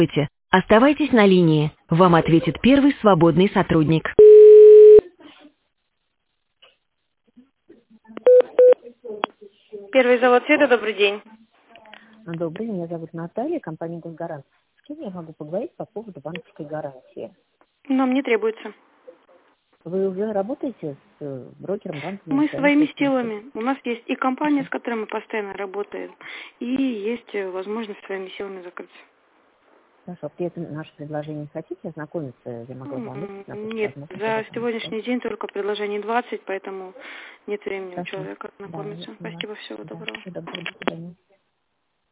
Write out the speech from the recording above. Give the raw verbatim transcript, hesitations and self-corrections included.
Здравствуйте. Оставайтесь на линии. Вам ответит первый свободный сотрудник. Первый завод света, добрый день. Добрый день, меня зовут Наталья, компания «Госгарант». С кем я могу поговорить по поводу банковской гарантии? Нам не требуется. Вы уже работаете с э, брокером банка? Мы своими силами. У нас есть и компания, с которой мы постоянно работаем, и есть э, возможность своими силами закрыть. Хорошо, при этом наше предложение хотите ознакомиться? Я могла бы вам М, на Нет, почту за сегодняшний день только предложений двадцать, поэтому нет времени у Хорошо. человека Да, ознакомиться. я поняла. Спасибо, всего Да, доброго. всего доброго, до свидания.